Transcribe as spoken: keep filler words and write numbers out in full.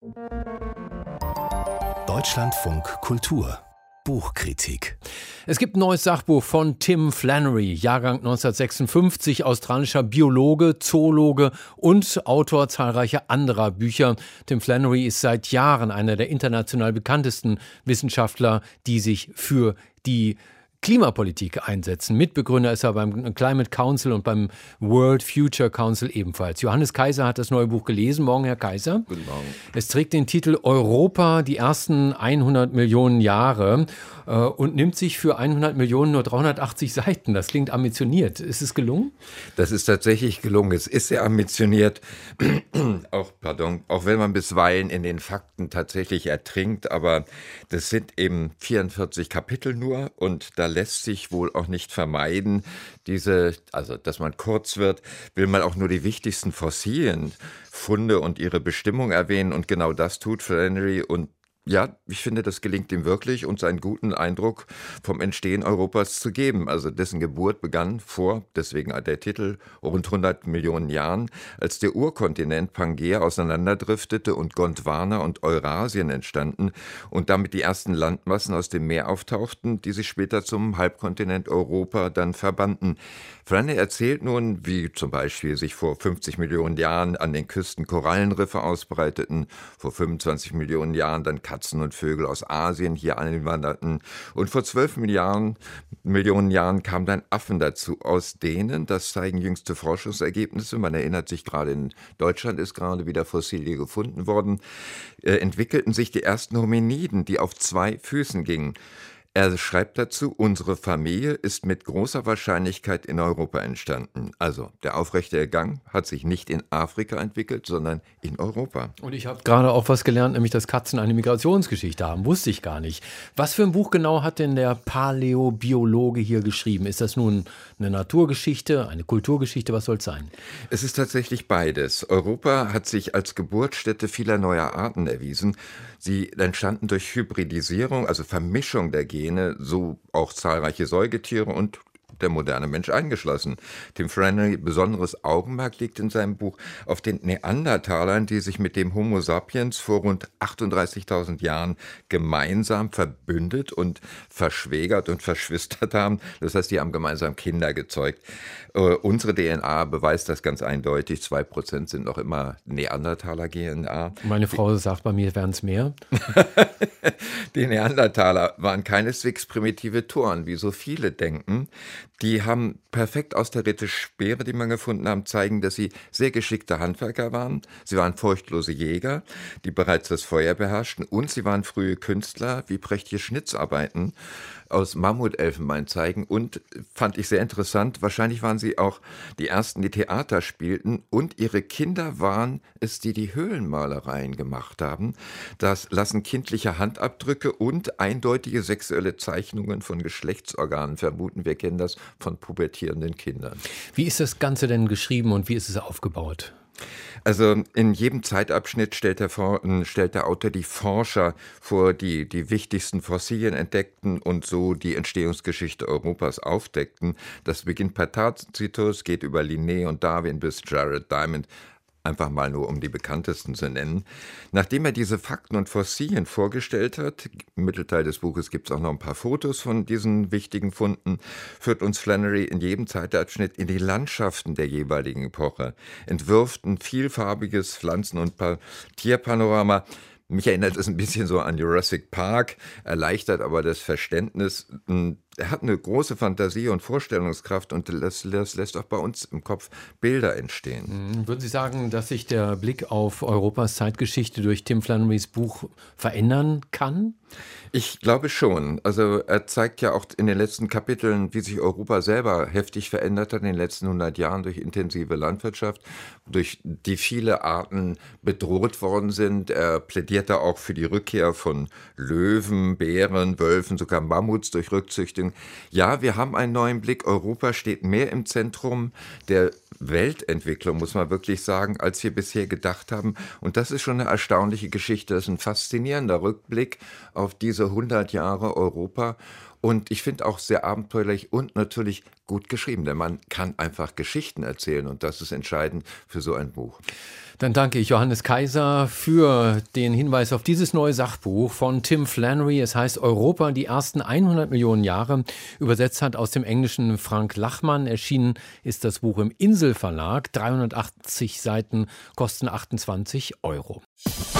Deutschlandfunk Kultur Buchkritik. Es gibt ein neues Sachbuch von Tim Flannery, Jahrgang neunzehnhundertsechsundfünfzig, australischer Biologe, Zoologe und Autor zahlreicher anderer Bücher. Tim Flannery ist seit Jahren einer der international bekanntesten Wissenschaftler, die sich für die Klimapolitik einsetzen. Mitbegründer ist er beim Climate Council und beim World Future Council ebenfalls. Johannes Kaiser hat das neue Buch gelesen. Morgen, Herr Kaiser. Guten Morgen. Es trägt den Titel Europa, die ersten hundert Millionen Jahre äh, und nimmt sich für hundert Millionen nur dreihundertachtzig Seiten. Das klingt ambitioniert. Ist es gelungen? Das ist tatsächlich gelungen. Es ist sehr ambitioniert, auch, pardon, auch wenn man bisweilen in den Fakten tatsächlich ertrinkt. Aber das sind eben vierundvierzig Kapitel nur und da lässt sich wohl auch nicht vermeiden, diese, also dass man kurz wird, will man auch nur die wichtigsten Fossilien, Funde und ihre Bestimmung erwähnen und genau das tut Flannery und ja, ich finde, das gelingt ihm wirklich, uns einen guten Eindruck vom Entstehen Europas zu geben. Also dessen Geburt begann vor, deswegen der Titel, rund hundert Millionen Jahren, als der Urkontinent Pangaea auseinanderdriftete und Gondwana und Eurasien entstanden und damit die ersten Landmassen aus dem Meer auftauchten, die sich später zum Halbkontinent Europa dann verbanden. Flannery erzählt nun, wie zum Beispiel sich vor fünfzig Millionen Jahren an den Küsten Korallenriffe ausbreiteten, vor fünfundzwanzig Millionen Jahren dann Katzen und Vögel aus Asien hier einwanderten und vor zwölf Milliarden, Millionen Jahren kamen dann Affen dazu. Aus denen, das zeigen jüngste Forschungsergebnisse, man erinnert sich gerade in Deutschland ist gerade wieder Fossilie gefunden worden, äh, entwickelten sich die ersten Hominiden, die auf zwei Füßen gingen. Er schreibt dazu, unsere Familie ist mit großer Wahrscheinlichkeit in Europa entstanden. Also der aufrechte Gang hat sich nicht in Afrika entwickelt, sondern in Europa. Und ich habe gerade auch was gelernt, nämlich dass Katzen eine Migrationsgeschichte haben. Wusste ich gar nicht. Was für ein Buch genau hat denn der Paläobiologe hier geschrieben? Ist das nun eine Naturgeschichte, eine Kulturgeschichte? Was soll es sein? Es ist tatsächlich beides. Europa hat sich als Geburtsstätte vieler neuer Arten erwiesen. Sie entstanden durch Hybridisierung, also Vermischung der Gene, so auch zahlreiche Säugetiere und der moderne Mensch eingeschlossen. Tim Flannery besonderes Augenmerk liegt in seinem Buch auf den Neandertalern, die sich mit dem Homo sapiens vor rund achtunddreißigtausend Jahren gemeinsam verbündet und verschwägert und verschwistert haben. Das heißt, die haben gemeinsam Kinder gezeugt. Äh, unsere D N A beweist das ganz eindeutig. Zwei Prozent sind noch immer Neandertaler-D N A. Meine Frau sagt, bei mir wären es mehr. Die Neandertaler waren keineswegs primitive Toren, wie so viele denken. Die haben perfekt austarierte Speere, die man gefunden haben, zeigen, dass sie sehr geschickte Handwerker waren. Sie waren furchtlose Jäger, die bereits das Feuer beherrschten. Und sie waren frühe Künstler, wie prächtige Schnitzarbeiten aus Mammutelfenbein zeigen. Und, fand ich sehr interessant, wahrscheinlich waren sie auch die Ersten, die Theater spielten. Und ihre Kinder waren es, die die Höhlenmalereien gemacht haben. Das lassen kindliche Handabdrücke und eindeutige sexuelle Zeichnungen von Geschlechtsorganen vermuten. Wir kennen das von pubertierenden Kindern. Wie ist das Ganze denn geschrieben und wie ist es aufgebaut? Also in jedem Zeitabschnitt stellt der, stellt der Autor die Forscher vor, die die wichtigsten Fossilien entdeckten und so die Entstehungsgeschichte Europas aufdeckten. Das beginnt bei Tacitus, geht über Linné und Darwin bis Jared Diamond. Einfach mal nur, um die bekanntesten zu nennen. Nachdem er diese Fakten und Fossilien vorgestellt hat, im Mittelteil des Buches gibt es auch noch ein paar Fotos von diesen wichtigen Funden, führt uns Flannery in jedem Zeitabschnitt in die Landschaften der jeweiligen Epoche, entwirft ein vielfarbiges Pflanzen- und Tierpanorama. Mich erinnert es ein bisschen so an Jurassic Park, erleichtert aber das Verständnis. Er hat eine große Fantasie und Vorstellungskraft und das, das lässt auch bei uns im Kopf Bilder entstehen. Würden Sie sagen, dass sich der Blick auf Europas Zeitgeschichte durch Tim Flannerys Buch verändern kann? Ich glaube schon. Also er zeigt ja auch in den letzten Kapiteln, wie sich Europa selber heftig verändert hat in den letzten hundert Jahren durch intensive Landwirtschaft, durch die viele Arten bedroht worden sind. Er plädierte auch für die Rückkehr von Löwen, Bären, Wölfen, sogar Mammuts durch Rückzüchtung. Ja, wir haben einen neuen Blick. Europa steht mehr im Zentrum der Weltentwicklung, muss man wirklich sagen, als wir bisher gedacht haben. Und das ist schon eine erstaunliche Geschichte. Das ist ein faszinierender Rückblick auf diese hundert Jahre Europa. Und ich finde auch sehr abenteuerlich und natürlich gut geschrieben, denn man kann einfach Geschichten erzählen und das ist entscheidend für so ein Buch. Dann danke ich Johannes Kaiser für den Hinweis auf dieses neue Sachbuch von Tim Flannery. Es heißt Europa, die ersten hundert Millionen Jahre. Übersetzt hat aus dem Englischen Frank Lachmann. Erschienen ist das Buch im Insel Verlag. dreihundertachtzig Seiten, kosten achtundzwanzig Euro.